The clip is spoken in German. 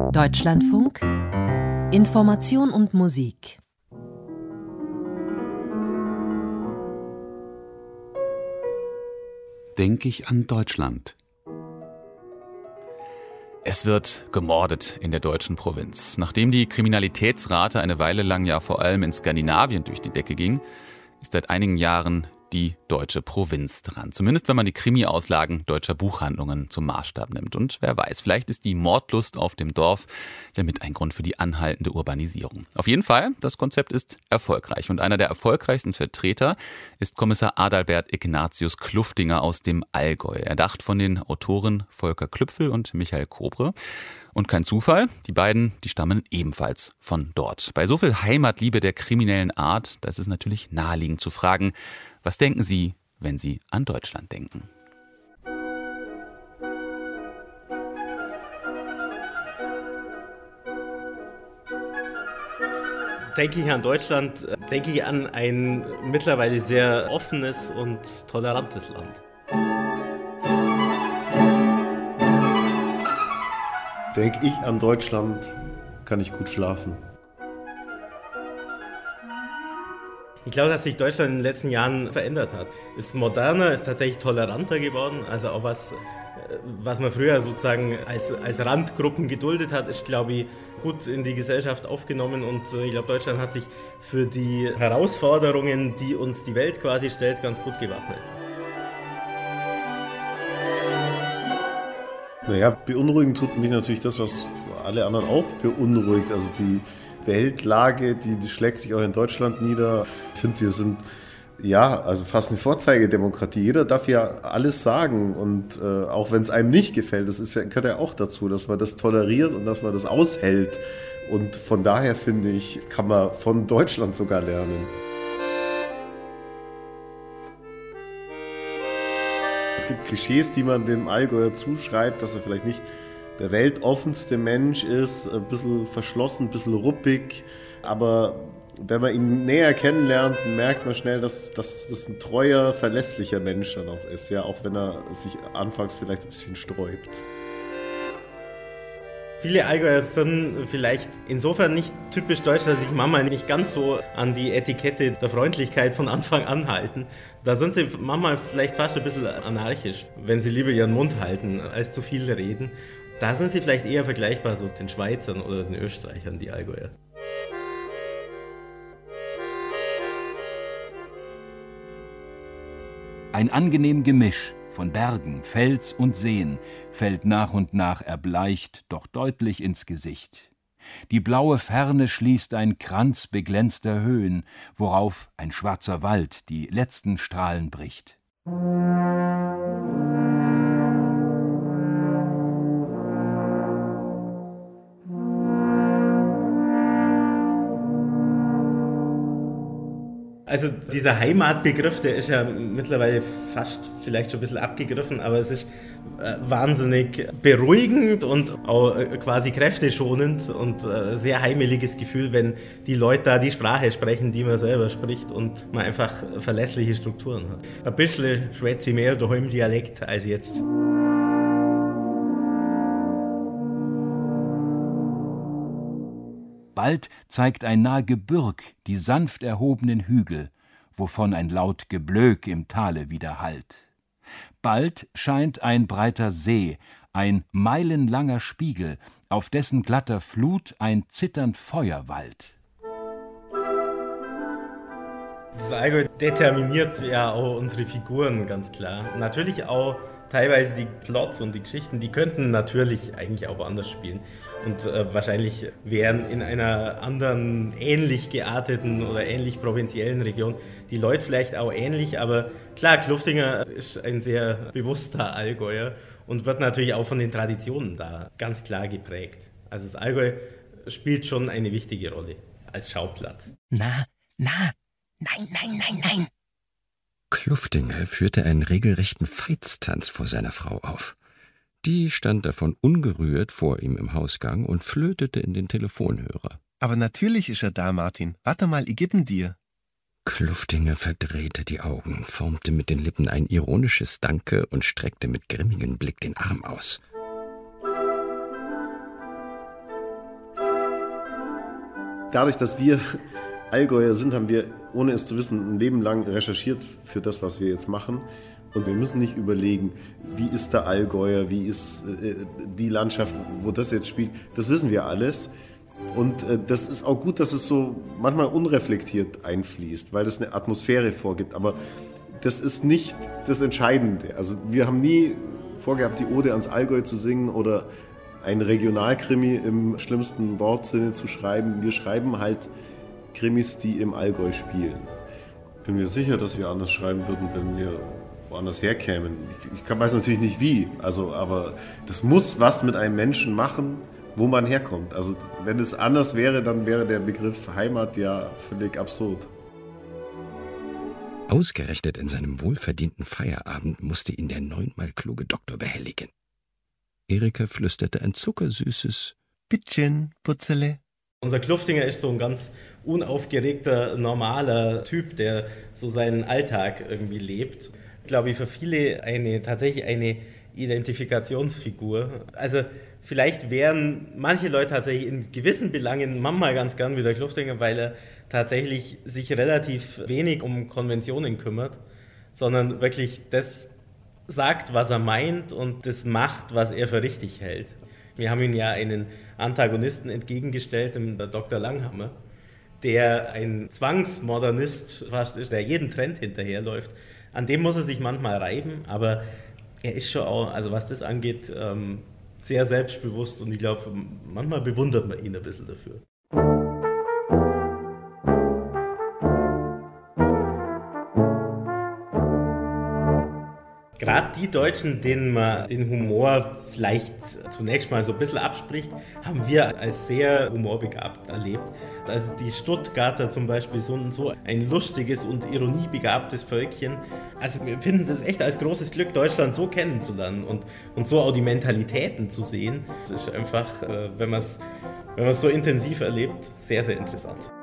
Deutschlandfunk Information und Musik. Denke ich an Deutschland. Es wird gemordet in der deutschen Provinz. Nachdem die Kriminalitätsrate eine Weile lang ja vor allem in Skandinavien durch die Decke ging, ist seit einigen Jahren die deutsche Provinz dran. Zumindest wenn man die Krimi-Auslagen deutscher Buchhandlungen zum Maßstab nimmt. Und wer weiß, vielleicht ist die Mordlust auf dem Dorf ja mit ein Grund für die anhaltende Urbanisierung. Auf jeden Fall, das Konzept ist erfolgreich. Und einer der erfolgreichsten Vertreter ist Kommissar Adalbert Ignatius Kluftinger aus dem Allgäu. Erdacht von den Autoren Volker Klüpfel und Michael Kobre. Und kein Zufall, die beiden, die stammen ebenfalls von dort. Bei so viel Heimatliebe der kriminellen Art, da ist es natürlich naheliegend zu fragen, was denken Sie, wenn Sie an Deutschland denken? Denke ich an Deutschland, denke ich an ein mittlerweile sehr offenes und tolerantes Land. Denke ich an Deutschland, kann ich gut schlafen. Ich glaube, dass sich Deutschland in den letzten Jahren verändert hat. Ist moderner, ist tatsächlich toleranter geworden. Also auch was man früher sozusagen als Randgruppen geduldet hat, ist, glaube ich, gut in die Gesellschaft aufgenommen. Und ich glaube, Deutschland hat sich für die Herausforderungen, die uns die Welt quasi stellt, ganz gut gewappnet. Naja, beunruhigend tut mich natürlich das, was alle anderen auch beunruhigt. Also die Weltlage, die schlägt sich auch in Deutschland nieder. Ich finde, wir sind also fast eine Vorzeigedemokratie. Jeder darf ja alles sagen und auch wenn es einem nicht gefällt, gehört ja auch dazu, dass man das toleriert und dass man das aushält. Und von daher finde ich, kann man von Deutschland sogar lernen. Es gibt Klischees, die man dem Allgäuer zuschreibt, dass er vielleicht nicht der weltoffenste Mensch ist, ein bisschen verschlossen, ein bisschen ruppig. Aber wenn man ihn näher kennenlernt, merkt man schnell, dass das ein treuer, verlässlicher Mensch dann auch ist. Ja, auch wenn er sich anfangs vielleicht ein bisschen sträubt. Viele Allgäuer sind vielleicht insofern nicht typisch deutsch, dass sich manchmal nicht ganz so an die Etikette der Freundlichkeit von Anfang an halten. Da sind sie manchmal vielleicht fast ein bisschen anarchisch, wenn sie lieber ihren Mund halten, als zu viel reden. Da sind sie vielleicht eher vergleichbar so den Schweizern oder den Österreichern, die Allgäuer. Ein angenehm Gemisch von Bergen, Fels und Seen fällt nach und nach erbleicht, doch deutlich ins Gesicht. Die blaue Ferne schließt ein Kranz beglänzter Höhen, worauf ein schwarzer Wald die letzten Strahlen bricht. Also dieser Heimatbegriff, der ist ja mittlerweile fast vielleicht schon ein bisschen abgegriffen, aber es ist wahnsinnig beruhigend und auch quasi kräfteschonend und sehr heimeliges Gefühl, wenn die Leute da die Sprache sprechen, die man selber spricht und man einfach verlässliche Strukturen hat. Ein bisschen schwätze ich mehr daheim Dialekt als jetzt. Bald zeigt ein nahe Gebirg die sanft erhobenen Hügel, wovon ein laut Geblök im Tale widerhallt. Bald scheint ein breiter See, ein meilenlanger Spiegel, auf dessen glatter Flut ein zitternd Feuer wallt. Das Allgäu determiniert ja auch unsere Figuren ganz klar. Natürlich auch teilweise die Plots und die Geschichten, die könnten natürlich eigentlich auch woanders spielen. Und wahrscheinlich wären in einer anderen ähnlich gearteten oder ähnlich provinziellen Region die Leute vielleicht auch ähnlich. Aber klar, Kluftinger ist ein sehr bewusster Allgäuer und wird natürlich auch von den Traditionen da ganz klar geprägt. Also das Allgäu spielt schon eine wichtige Rolle als Schauplatz. Nein. Kluftinger führte einen regelrechten Veitstanz vor seiner Frau auf. Die stand davon ungerührt vor ihm im Hausgang und flötete in den Telefonhörer. Aber natürlich ist er da, Martin. Warte mal, ich geb ihn dir. Kluftinger verdrehte die Augen, formte mit den Lippen ein ironisches Danke und streckte mit grimmigem Blick den Arm aus. Dadurch, dass wir Allgäuer sind, haben wir, ohne es zu wissen, ein Leben lang recherchiert für das, was wir jetzt machen. Und wir müssen nicht überlegen, wie ist der Allgäuer, wie ist die Landschaft, wo das jetzt spielt. Das wissen wir alles. Und das ist auch gut, dass es so manchmal unreflektiert einfließt, weil es eine Atmosphäre vorgibt. Aber das ist nicht das Entscheidende. Also wir haben nie vorgehabt, die Ode ans Allgäu zu singen oder ein Regionalkrimi im schlimmsten Wortsinne zu schreiben. Wir schreiben halt Krimis, die im Allgäu spielen. Ich bin mir sicher, dass wir anders schreiben würden, wenn wir woanders herkämen. Ich weiß natürlich nicht wie, aber das muss was mit einem Menschen machen, wo man herkommt. Also wenn es anders wäre, dann wäre der Begriff Heimat ja völlig absurd. Ausgerechnet in seinem wohlverdienten Feierabend musste ihn der 9-mal kluge Doktor behelligen. Erika flüsterte ein zuckersüßes Bittchen, Putzele. Unser Kluftinger ist so ein ganz unaufgeregter, normaler Typ, der so seinen Alltag irgendwie lebt. Glaube ich, für viele tatsächlich eine Identifikationsfigur. Also vielleicht wären manche Leute tatsächlich in gewissen Belangen manchmal ganz gern wie der Kluftinger, weil er tatsächlich sich relativ wenig um Konventionen kümmert, sondern wirklich das sagt, was er meint und das macht, was er für richtig hält. Wir haben ihm ja einen Antagonisten entgegengestellt, den Dr. Langhammer, der ein Zwangsmodernist fast ist, der jedem Trend hinterherläuft. An dem muss er sich manchmal reiben, aber er ist schon auch, also was das angeht, sehr selbstbewusst und ich glaube, manchmal bewundert man ihn ein bisschen dafür. Gerade die Deutschen, denen man den Humor vielleicht zunächst mal so ein bisschen abspricht, haben wir als sehr humorbegabt erlebt. Also die Stuttgarter zum Beispiel, so ein lustiges und ironiebegabtes Völkchen. Also wir finden das echt als großes Glück, Deutschland so kennenzulernen und so auch die Mentalitäten zu sehen. Das ist einfach, wenn man es so intensiv erlebt, sehr, sehr interessant.